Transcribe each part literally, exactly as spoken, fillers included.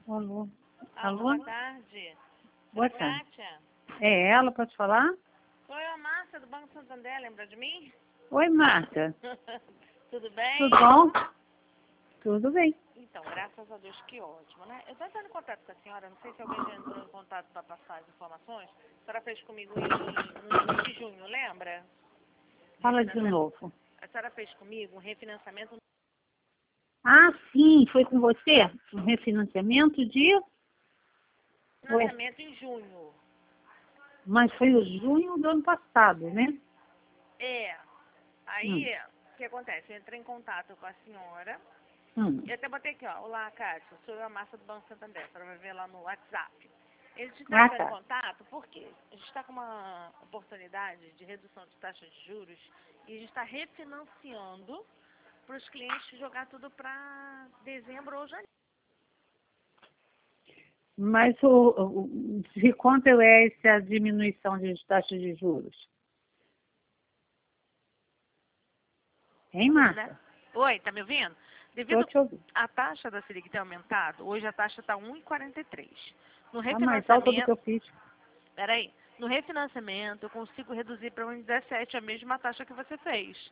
Alô? Alô, Alô? boa tarde. Boa É tarde. Kátia. É ela, pode falar? Oi, a Márcia do Banco Santander, lembra de mim? Oi, Marta. Tudo bem? Tudo bom? Tudo bem. Então, graças a Deus, que ótimo, né? Eu estou entrando em contato com a senhora, não sei se alguém já entrou em contato para passar as informações. A senhora fez comigo em, no mês de junho, lembra? Fala de Refinancia- novo. A senhora fez comigo um refinanciamento, Ah, sim, foi com você? Um refinanciamento de... um Ué, financiamento em junho. mas foi o junho do ano passado, né? É. Hum, Aí, o que acontece? Eu entrei em contato com a senhora. hum. Eu até botei aqui, ó. Olá, Kátia. Sou eu, a Márcia do Banco Santander. A senhora vai ver lá no WhatsApp. Eles estão Ah, entrando em tá. contato porque a gente está com uma oportunidade de redução de taxa de juros e a gente está refinanciando para os clientes jogar tudo para dezembro ou janeiro. Mas o, o, de quanto é essa diminuição de taxa de juros? Hein, Né? Marta? Oi, tá me ouvindo? Estou Devido te ouvindo. à taxa da Selic ter aumentado, hoje a taxa está um vírgula quarenta e três. No Tá mais alta do que refinanciamento, eu fiz. peraí, no refinanciamento eu consigo reduzir para um vírgula dezessete, a mesma taxa que você fez.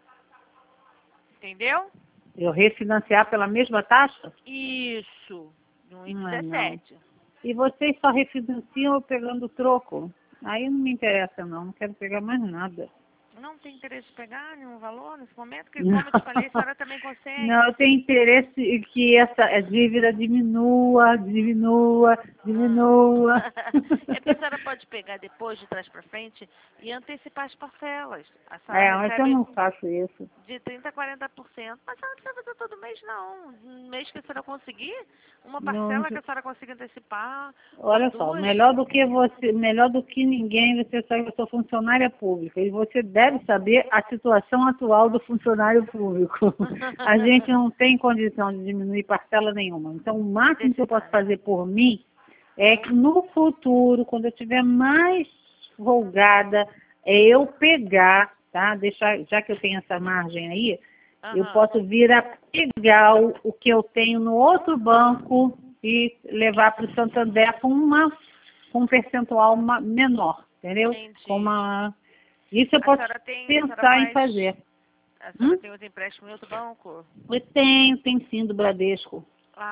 Entendeu? Eu refinanciar pela mesma taxa? Isso, no Não vírgula é, não. dezessete. E vocês só refinanciam eu pegando troco? Aí não me interessa não, não quero pegar mais nada. Não tem interesse em pegar nenhum valor nesse momento? Porque Não, como eu te falei, a senhora também consegue. não, eu tenho interesse em que essa dívida diminua, diminua, Ah. diminua. É porque a senhora pode pegar depois, de trás para frente, e antecipar as parcelas. A senhora É, mas eu recebe não faço isso. de trinta a quarenta por cento. Mas a senhora não precisa fazer todo mês, não. Um mês que a senhora conseguir, uma Não, parcela que a senhora consiga antecipar, ou olha só, duas. melhor do que você, melhor do que ninguém, você sabe que eu sou funcionária pública e você deve saber a situação atual do funcionário público. A gente não tem condição de diminuir parcela nenhuma. Então, o máximo que eu posso Necessária. fazer por mim é que no futuro, quando eu estiver mais folgada, é eu pegar, tá? Deixar, já que eu tenho essa margem aí, eu Aham. posso vir a pegar o, o que eu tenho no outro banco e levar para o Santander com, uma, com um percentual ma- menor, entendeu? Com Entendi. uma... Isso eu A posso senhora tem, a senhora pensar em faz, fazer. a senhora Hum? tem os empréstimos em outro banco? Eu tenho, tem sim, do Bradesco.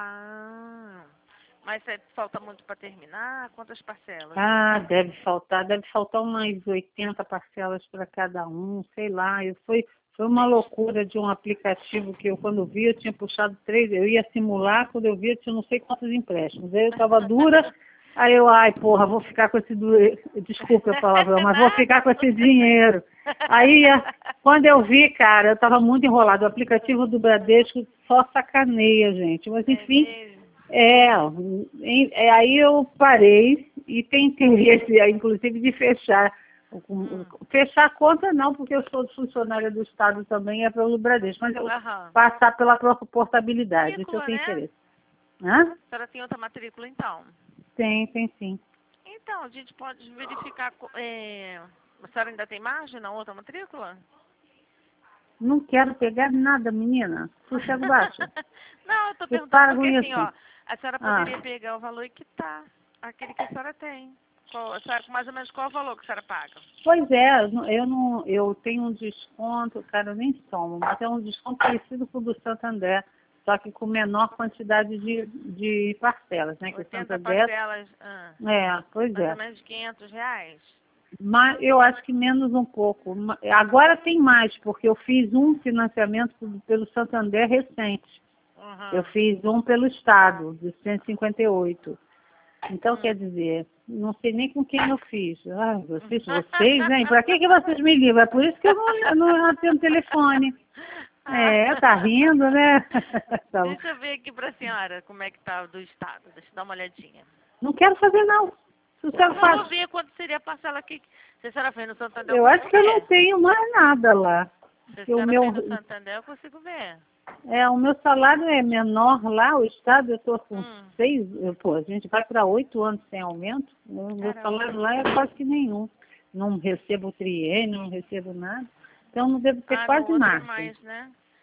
Ah, mas é- falta muito para terminar? Quantas parcelas? Ah, deve faltar, deve faltar umas oitenta parcelas para cada um, sei lá. Eu foi, foi uma loucura de um aplicativo que eu, quando vi, eu tinha puxado três, eu ia simular, quando eu vi, eu tinha não sei quantos empréstimos. Aí eu estava dura, aí eu, ai, porra, vou ficar com esse, du- desculpa a palavrão, mas vou ficar com esse dinheiro. Aí, a- quando eu vi, cara, eu estava muito enrolado. O aplicativo do Bradesco só sacaneia, gente. Mas, É enfim, mesmo? é, em- é, aí eu parei e tenho interesse, é, inclusive, de fechar. o- Hum. o- Fechar a conta não, porque eu sou funcionária do Estado também, é pelo Bradesco, mas eu Aham. passar pela própria portabilidade, isso eu Matrícula, tenho né? interesse. Hã? A senhora tem outra matrícula, então? Tem, tem sim. Então, a gente pode verificar... co- É... A senhora ainda tem margem na outra matrícula? Não quero pegar nada, menina. Sossego baixo. Não, eu tô Eu perguntando paro com porque assim, ó, isso. a senhora Ah. poderia pegar o valor e quitar aquele que a senhora tem. Qual, a senhora, mais ou menos qual é o valor que a senhora paga? Pois é, eu não, eu não- eu tenho um desconto, cara, eu nem somo, mas é um desconto parecido com o do Santander, só que com menor quantidade de, de parcelas, né? Que o oitenta Santander, parcelas, ah, é, pois mais ou é. menos quinhentos reais? Mas eu acho que menos um pouco. Ma- Agora tem mais, porque eu fiz um financiamento pelo pelo Santander recente. Eu Uhum. fiz um pelo Estado, de cento e cinquenta e oito. Então, Hum. quer dizer, não sei nem com quem eu fiz. Ai, vocês, vocês, hein? Pra que, que vocês me ligam? É por isso que eu não, eu não atendo telefone. É, tá rindo, né? Então, Deixa eu ver aqui pra senhora como é que tá o do estado. Deixa eu dar uma olhadinha. não quero fazer, não. Sossego Vamos fácil. ver quanto seria a parcela aqui. Se a senhora fez no Santander, eu Eu acho consigo que eu não ver. tenho mais nada lá. Se a Porque o senhora meu, fez no Santander, eu consigo ver. é, o meu salário é menor lá, o Estado, eu estou com Hum, seis, eu- pô, a gente vai para oito anos sem aumento. O meu caramba. salário lá é quase que nenhum. Não recebo triênio, não recebo nada. Então não devo ter Ah, no quase outro é margem. mais, né?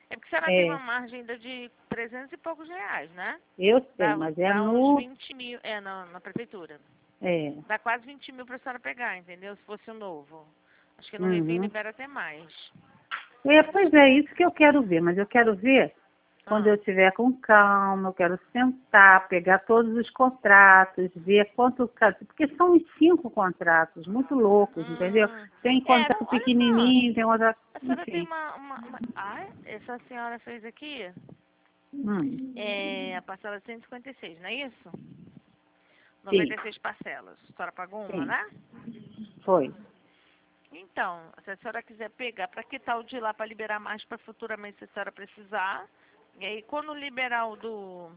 É porque a senhora É, tem uma margem ainda de trezentos e poucos reais, né? eu sei, Dá, mas é dá no... uns vinte mil, é, na, na prefeitura. É, Dá quase vinte mil pra senhora pegar, entendeu? Se fosse o novo. Acho que no Envio uhum. libera até mais. É, pois é, isso que eu quero ver, mas eu quero ver quando Ah, eu estiver com calma, eu quero sentar, pegar todos os contratos, ver quanto... ca- Porque são uns cinco contratos, muito loucos, entendeu? hum, Tem é, contrato não, olha só. pequenininho, tem outra... A senhora tem Enfim. uma, uma, uma... Ah, essa senhora fez aqui Hum, é a parcela de cento e cinquenta e seis, não é isso? sim, noventa e seis parcelas. A senhora pagou uma, sim, né? foi. Então, se a senhora quiser pegar, para que tal de ir lá para liberar mais para futuramente se a senhora precisar? E aí, quando liberar o do...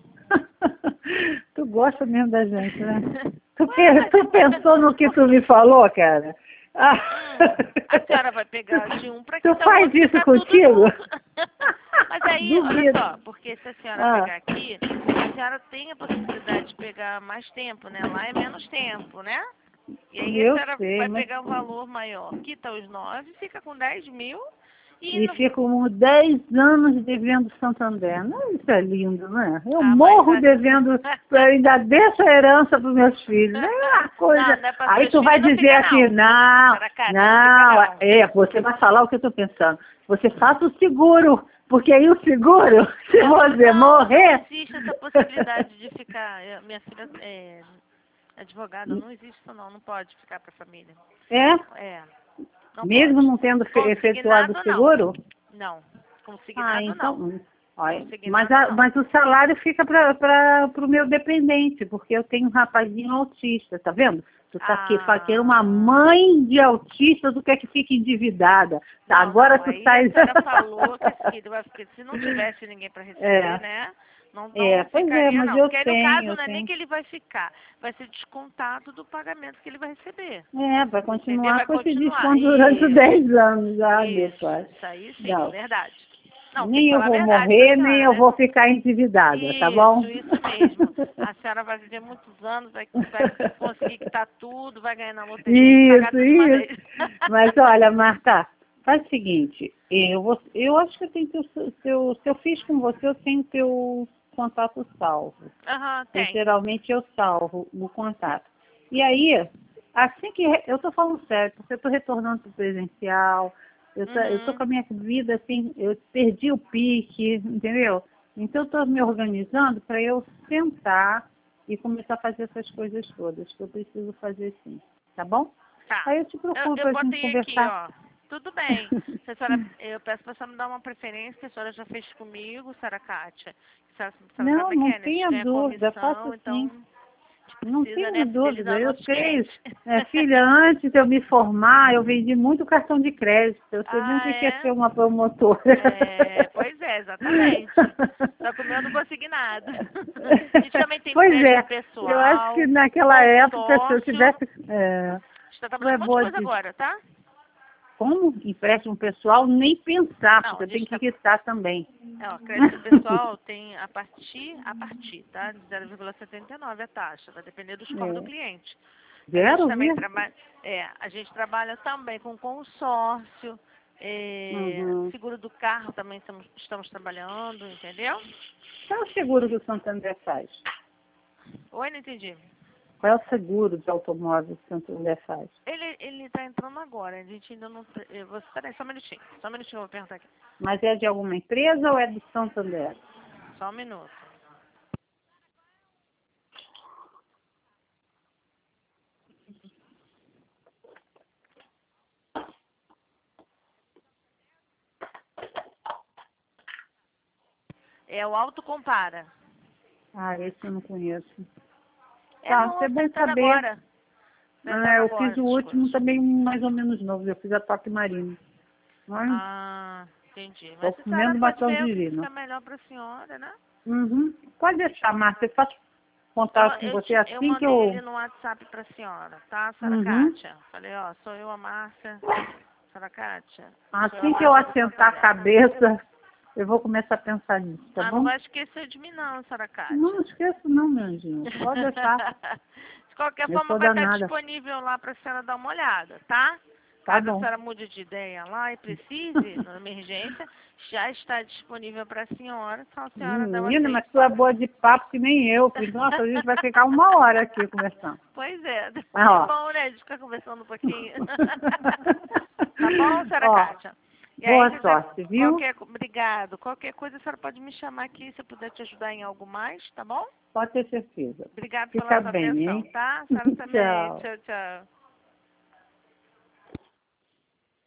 Tu gosta mesmo da gente, né? Tu, Ué, pe- mas tu pensou no que tu me falou, cara? Ah. Hum, a senhora vai pegar de um para que Tu tal o faz outro isso ficar tudo contigo? junto. Mas aí, olha Duvido. só, porque se a senhora Ah, pegar aqui, a senhora tem a possibilidade de pegar mais tempo, né? Lá é menos tempo, né? E aí a eu senhora sei, vai mas... pegar um valor maior. Quita os nove, fica com dez mil e E no... fico com dez anos devendo Santander. Não, isso é lindo, né? Eu Ah, mas morro devendo, a... eu ainda deixo a herança para meus filhos. É uma Não, coisa. não é para Aí seus tu vai filhos, não dizer fica assim, não. não, Caracata, não fica não, não. é, você vai falar o que eu estou pensando. Você faça o seguro, porque aí o seguro, se Eu- você não, não morrer... existe essa possibilidade de ficar. eu- Minha filha é advogada, não existe isso não, não pode ficar para a família. É? É, não Mesmo pode. não tendo fe- efetuado o Consignado não. seguro? Não. Ah, Consignado não. então, olha, mas, Consignado a- não. mas o salário fica para o meu dependente, porque eu tenho um rapazinho autista, tá vendo? Tu tá aqui, fa- que é uma Ah. mãe de autista, tu quer que fique endividada. Tá, Não, agora não. tu Aí tá... a senhora falou que esse filho vai ficar. Se não tivesse ninguém para receber, É, né? Não, é, não pois é, ficaria mas não. eu Porque aí no tenho, caso eu não é nem tenho. que ele vai ficar, vai ser descontado do pagamento que ele vai receber. É, vai Entendeu? continuar Vai com esse continuar. desconto durante Isso, dez anos. Ah, meu isso, pai. isso aí sim, é Não, verdade. Não, tem que nem eu falar a vou verdade pra morrer, nem senhora, eu né? vou ficar endividada, tá bom? Isso, isso mesmo. A senhora vai viver muitos anos, vai, vai conseguir quitar tudo, vai ganhar na loteria e pagar Isso, tudo de uma isso. vez. Mas olha, Marta, faz o seguinte, eu, vou, eu acho que eu tenho teu, teu, se eu fiz com você, eu tenho teu contato salvo. Aham, Eu, tem. geralmente eu salvo o contato. E aí, assim que, re- eu estou falando sério, porque eu estou retornando para o presencial, eu tô, eu tô Uhum. com a minha vida assim, eu perdi o pique, entendeu? Então eu estou me organizando para eu sentar e começar a fazer essas coisas todas que eu preciso fazer sim, tá bom? Tá. Aí eu te Eu, procuro eu para a gente botei aqui, conversar. ó. Tudo bem. Se a senhora, eu peço pra senhora me dar uma preferência, que a senhora já fez comigo, Sara Kátia. A senhora, a senhora Não, sabe o que não é, né? A gente tenha ganha dúvida, comissão, faço então sim. a gente Não precisa, tenho né, dúvida, fidelizar eu nossos sei. clientes. É, filha, antes de eu me formar, eu vendi muito cartão de crédito. Eu sei bem o Ah, que que é é? ser uma promotora. É, pois é, exatamente. Só que o meu eu não consegui nada. A gente também tem Pois empréstimo é, eu acho que pessoal, naquela época, se eu consórcio. tivesse... É, A gente tá tu é trabalhando um monte de boa coisa de... agora, tá? Como empréstimo pessoal, nem pensar, Não, porque a eu tenho gente que tá. quitar também. É, ó, crédito pessoal tem a partir, a partir, tá? De zero vírgula setenta e nove a taxa, vai depender do score do É. cliente. Mas a gente Quero também ver. trabalha, é, a gente trabalha também com consórcio, é, Uhum. seguro do carro também estamos, estamos trabalhando, entendeu? Qual é o seguro que o Santander faz? Oi, não entendi. Qual é o seguro de automóvel que o Santander faz? Ele, ele tá entrando agora, a gente ainda não... Eu vou, peraí, só um minutinho, só um minutinho, eu vou perguntar aqui. Mas é de alguma empresa ou é do Santander? Só um minuto. É o Auto Compara. Ah, esse eu não conheço. É Tá, novo, é tá bom entrando saber. agora. Tá Ah, entrando eu fiz agora o essas último coisas. também mais ou menos novo. Eu fiz a Toque Marino. Mas Ah, entendi. estou Mas a senhora comendo pode batom ver o que divino. fica melhor para a senhora, né? Uhum. Pode deixar, Marta. Eu faço Eu, ma- contato com eu, você te- eu assim que mandei eu... ele no WhatsApp para a senhora, tá, Sara Uhum. Kátia? Falei, ó, sou eu, a Márcia. Sara Kátia, sou eu, a Assim que eu Márcia do assentar a Santander. cabeça, eu vou começar a pensar nisso, tá Ah, não bom? vai esquecer de mim não, Sara Não Kátia. esqueço não, meu anjinho. Pode deixar. De qualquer Eu forma, sou vai estar danada. disponível lá para a senhora dar uma olhada, tá? Tá caso a bom. senhora mude de ideia lá e precise, na emergência, já está disponível para a senhora. Só a senhora dá uma Menina, mas tu é boa de papo que nem eu. Falei, nossa, a gente vai ficar uma hora aqui conversando. Pois é. Ah, É ó. bom, né? De ficar conversando um pouquinho. Tá bom, senhora Ó, Kátia? E aí, boa se você- sorte, viu? Qualquer, obrigado. Qualquer coisa, a senhora pode me chamar aqui se eu puder te ajudar em algo mais, tá bom? Pode ter certeza. Obrigado Fica pela sua bem, atenção, hein? tá? A senhora também. Tchau. Tchau, tchau.